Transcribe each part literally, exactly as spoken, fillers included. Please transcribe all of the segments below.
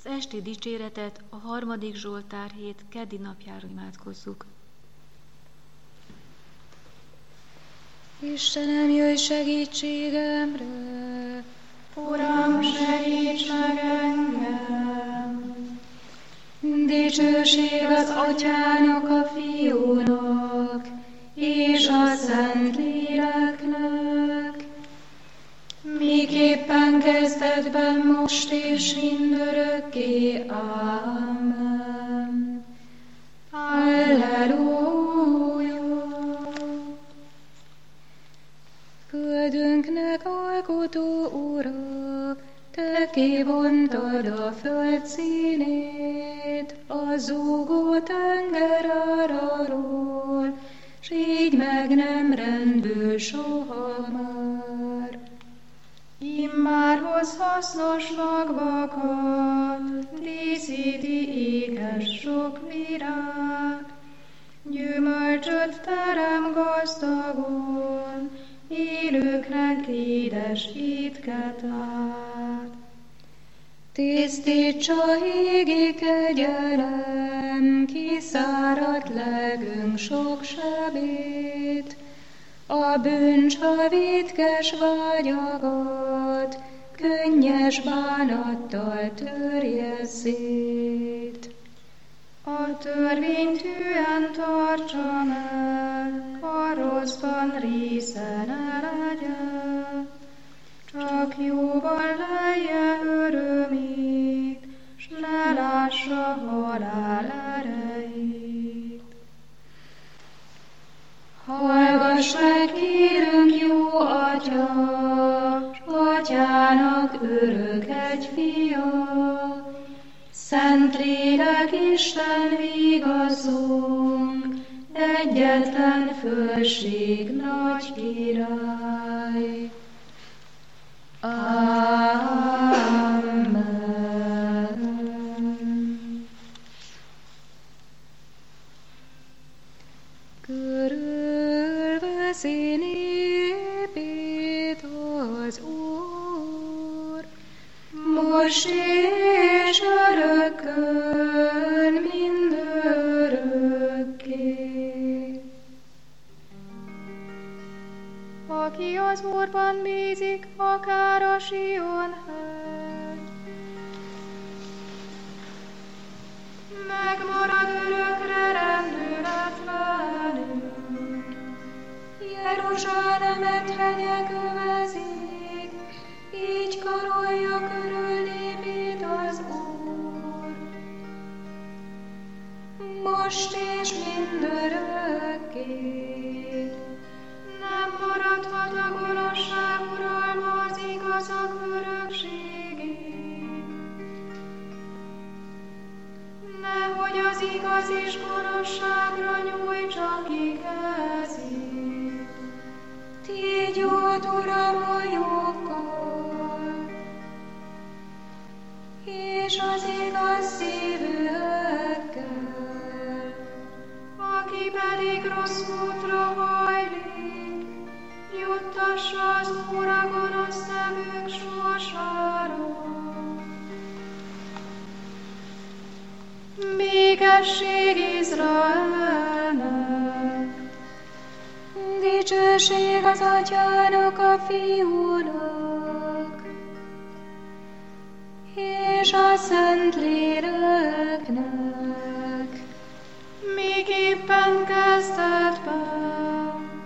esti dicséretet a harmadik Zsoltár hét keddi napjára imádkozzuk. Istenem, jöjj segítségemre! Uram, segíts meg engem! Dicsőség az Atyának, a Fiúnak, és a Szentléleknek, miképpen kezdetben, most és mindörökké. Ámen. Alleluja! Földünknek alkotó Ura, Te kivontad a föld színét, a zúgó tenger áráról, s így meg nem rendül soha már. Immár hoz hasznos magvakat, díszíti ékes sok virág, gyümölcsöt terem gazdagon, élőknek édes étket át. Tisztítsa égi kegyelem, kiszáradt legünk sok sebét, a bűncsavítkes vágyakat könnyes bánattal törje szét. A törvényt hűen tartsa meg, a rosszban része ne legyen, csak jóval lelje örömét, s ne lássa halál erejét. Hallgass meg, kérünk, jó Atya, s Atyának örök egy fia, Szentlélek Isten vigaszunk, egyetlen fölség nagy király. Amen. Körülveszi népét az Úr, most és örökkön mindörökké. Aki az Úrban bízik, akár a Sion hegy, megmarad örökre rendületlenül. Jeruzsálemet hegyek övezik, így karolja körül népét az Úr. Most és mindörökké. Nem maradhat a gonoszság uralma az igazak örökségén. Nehogy az igaz és gonoszságra nyújtsa ki kezét. Tégy jót, Uram, a jókkal, és az igaz szívűekkel. Aki pedig rossz útra hajlik, juttassa az Úr a gonosz nevük sorsára. Békesség Izraelnek! Dicsőség az Atyának, a Fiúnak, és a Szentléleknek, Miképpen kezdetben,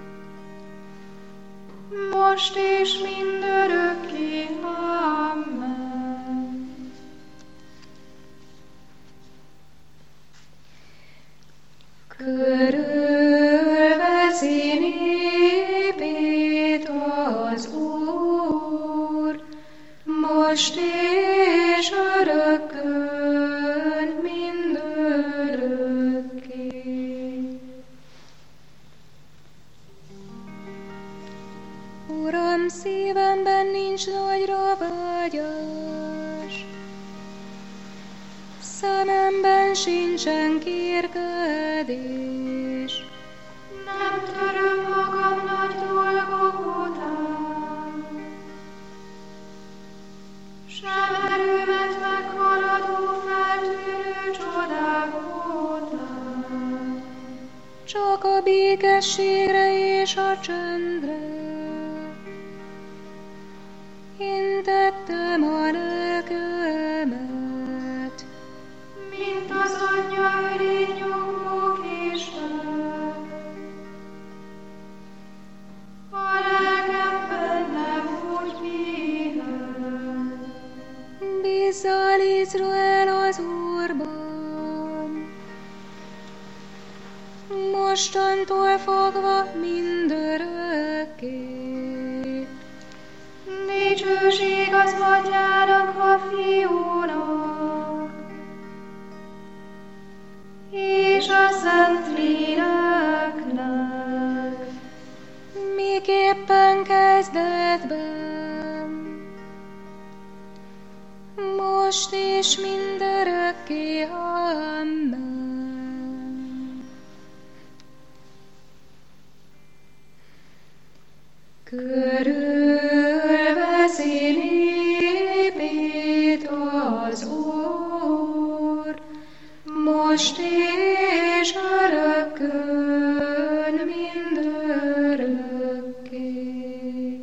most és mindörökké. Amen. Körülveszi népét az Úr, most és örökkön mindörökké. Uram, szívemben nincs nagyra vágyás, szememben sincsen kérkedés. Nem töröm magam nagy dolgok után, sem erőmet meghaladni. csak a békességre és a csendre. Én tettem a lelkemet, mint az anyja ölé nyugvó késben. A lelkem bennem úgy pihen. Bízzál Izrael az Úrban, mostantól fogva mindörökké. Dicsőség az Atyának, a Fiúnak, és a Szentléleknek, miképpen kezdetben, most és mindörökké. Amen. Körülveszi népét az Úr, most és örökkön mindörökké.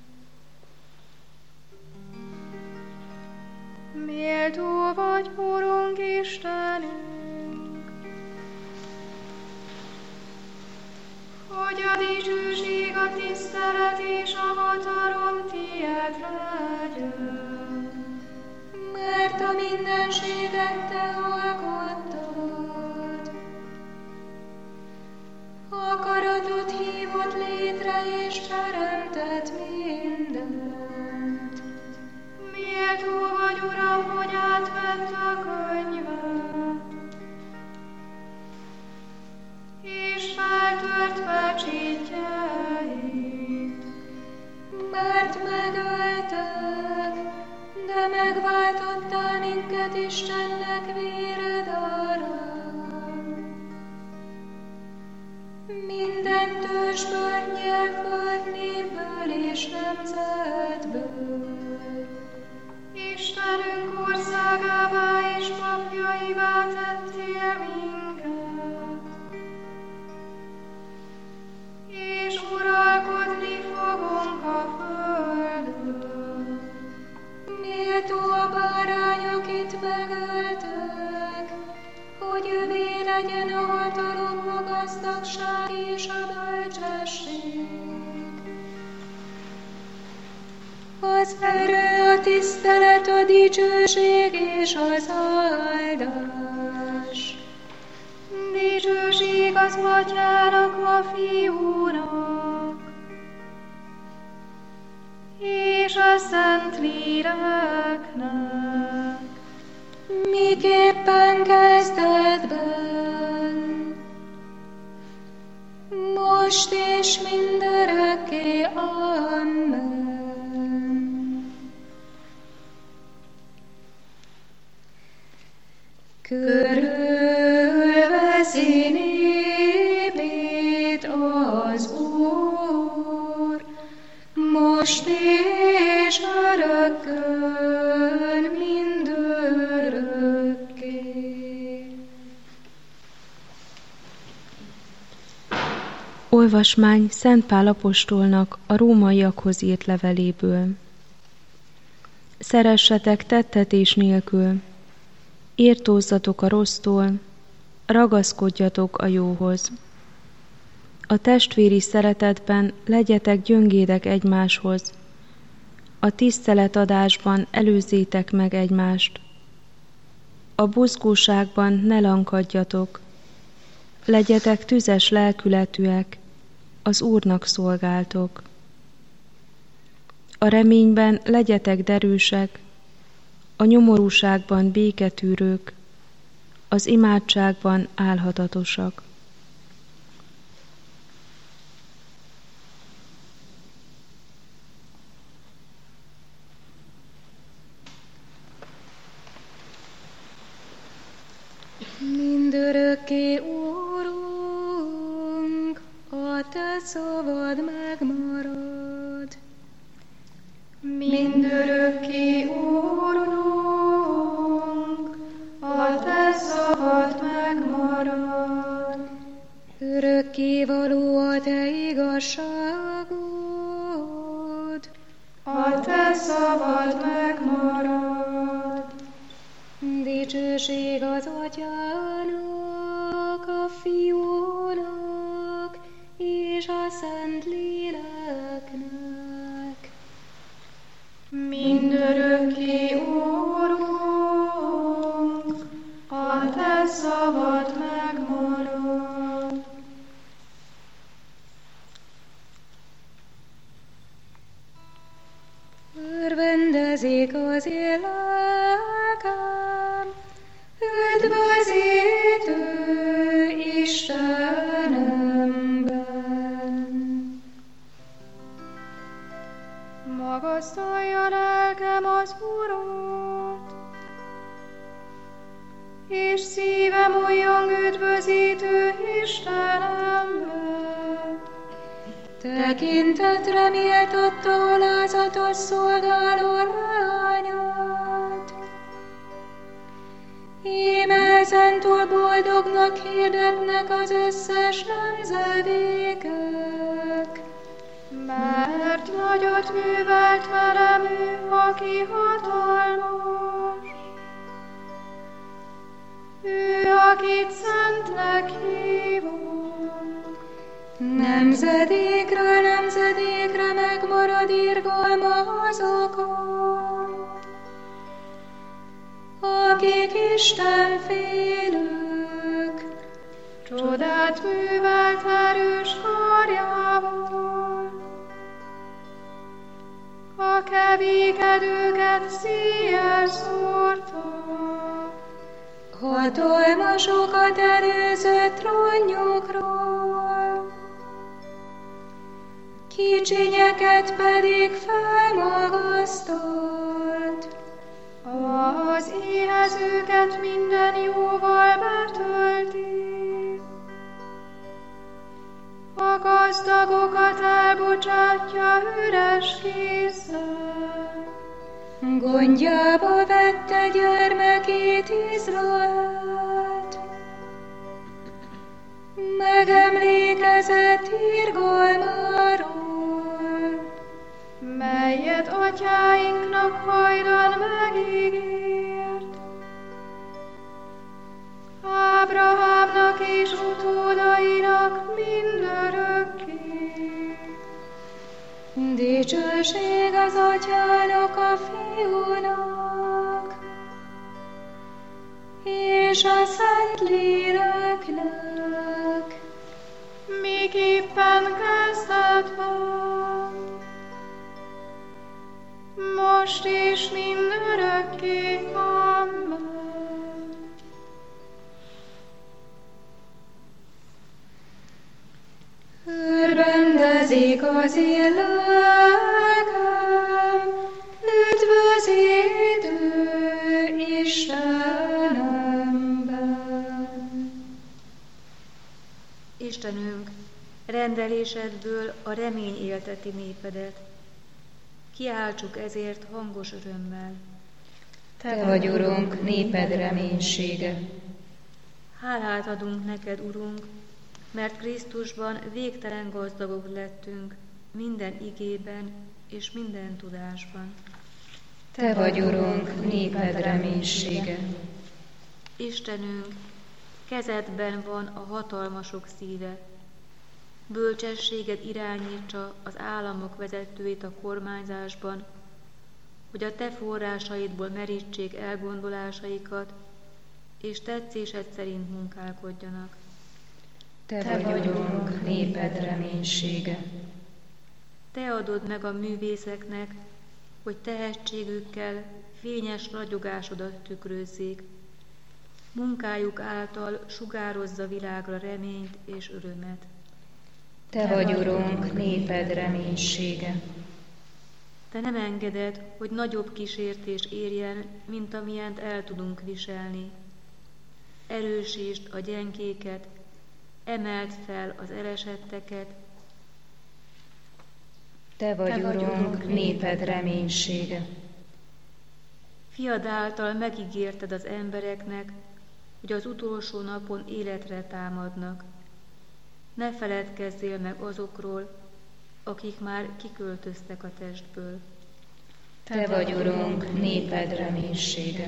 Méltó vagy, Urunk Istenünk, hogy a dicsőség, a tisztelet és a hatalom tiéd legyen. Mert a mindenséget te alkottad, akaratod hívott létre és teremtett mindent. Méltó vagy, Uram, hogy átvett a könyvet, és feltört pecsétjeit. Mert megöltek, de megváltottál minket Istennek véred árán. Minden törzsből, nyelvből, népből és nemzetből. Istenünk országává és papjaivá tettél minket, és uralkodni fogunk a földön. Méltó a bárány, akit megöltek, hogy övé legyen a hatalom, a gazdagság és a bölcsesség. Az erő, a tisztelet, a dicsőség és az áldás. Dicsőség az Atyának, a Fiúnak, és a Szentléleknek, miképpen kezdetben, most és mindörökké. Amen. Körülveszi népét az Úr, most és örökkön mindörökké. Olvasmány Szent Pál apostolnak a rómaiakhoz írt leveléből. Szeressetek tettetés nélkül, írtózzatok a rossztól, ragaszkodjatok a jóhoz. A testvéri szeretetben legyetek gyöngédek egymáshoz, a tiszteletadásban előzzétek meg egymást. A buzgóságban ne lankadjatok, legyetek tüzes lelkületűek, az Úrnak szolgáltok. A reményben legyetek derűsek, a nyomorúságban béketűrők, az imádságban álhatatosak. Mindörökké, Úrunk, a te szavad megmarad. Mindörökké, Úrunk, a te szavad megmarad. Örökké szavad megmarad. Dicsőség az Atyának, a Fiúnak és a Szentléleknek. Mindörökké, Úrunk, a te szavad megmarad. Örvendezik az én lelkem, üdvözítő Istenemben. Magasztalja lelkem az Urat, és szívem újjong üdvözítő Istenemben. Tekintetre méltatta alázatos szolgáló leányát. Íme ezentúl boldognak hirdetnek az összes nemzedékek. Mert nagyot művelt velem ő, aki hatalmas. Ő, akit szentnek hívott. Nemzedékről nemzedékre megmarad irgalma azokon, akik Isten félők. Csodát művelt erős karjával, a kevékedőket szíjjel szórta. Hatalmasokat előző trónjukról, kicsinyeket pedig felmagasztalt. Az éhezőket minden jóval betölti, a gazdagokat elbocsátja üres kézzel. Gondjába vette gyermekét Izraelt, megemlékezett irgalmáról, melyet atyáinknak hajdan megígért, Ábrahámnak és utódainak mindörökké. Dicsőség az Atyának, a Fiúnak és a Szentléleknek, miképpen kezdetben, most és mindörökké. Amen. Örvendezik az én lelkem, üdvözítő Istenemben. Istenünk, rendelésedből a remény élteti népedet. Kiáltsuk ezért hangos örömmel. Te vagy, Urunk, néped reménysége. Hálát adunk neked, Urunk, mert Krisztusban végtelen gazdagok lettünk minden igében és minden tudásban. Te vagy, Urunk, néped reménysége. Istenünk, kezedben van a hatalmasok szíve. Bölcsességed irányítsa az államok vezetőit a kormányzásban, hogy a te forrásaidból merítsék elgondolásaikat, és tetszésed szerint munkálkodjanak. Te, Te vagy, Urunk, néped reménysége. Te adod meg a művészeknek, hogy tehetségükkel fényes ragyogásodat tükrözzék. Munkájuk által sugározza világra reményt és örömet. Te vagy, Urunk, néped reménysége. Te nem engeded, hogy nagyobb kísértés érjen, mint amilyent el tudunk viselni. Erősítsd a gyengéket, emeld fel az elesetteket. Te vagy, Te vagy Urunk, néped reménysége. Fiad által megígérted az embereknek, hogy az utolsó napon életre támadnak. Ne feledkezzél meg azokról, akik már kiköltöztek a testből. Te vagy, Urunk, néped reménysége.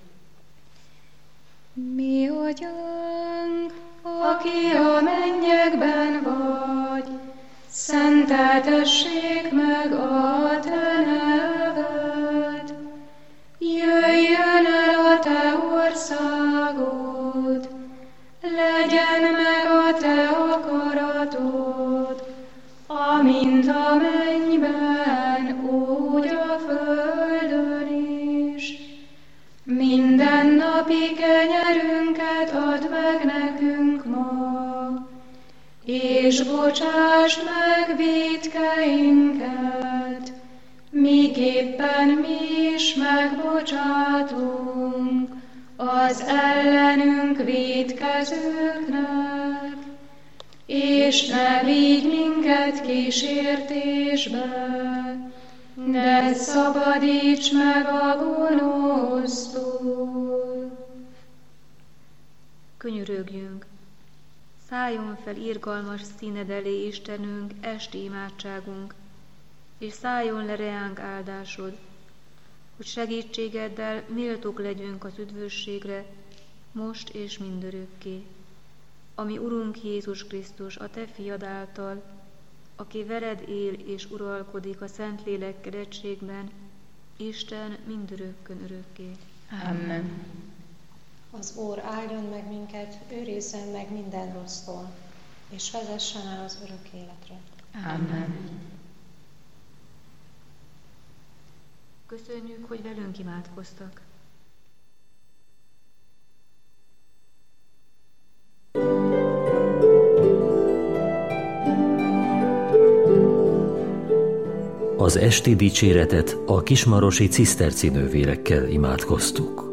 Mi Atyánk, aki a mennyekben vagy, szenteltessék meg a Te neved. Jöjjön el a Te országod, legyen meg a Te akaratod, amint a mennyben, úgy a földön is. Mindennapi kenyerünket add meg nekünk ma, és bocsásd meg vétkeinket, miképpen mi is megbocsátunk az ellenünk vétkezőknek, és ne vigy minket kísértésbe, de szabadíts meg a gonosztól. Könyörögjünk! Szálljon fel irgalmas színed elé, Istenünk, esti imádságunk, és szálljon le reánk áldásod, hogy segítségeddel méltók legyünk az üdvösségre, most és mindörökké. Ami Urunk Jézus Krisztus, a Te fiad által, aki veled él és uralkodik a Szentlélekkel egységben, Isten mindörökkön örökké. Amen. Az Úr áldjon meg minket, őrizzen meg minden rossztól, és vezessen el az örök életre. Amen. Köszönjük, hogy velünk imádkoztak. Az esti dicséretet a kismarosi ciszterci nővérekkel imádkoztuk.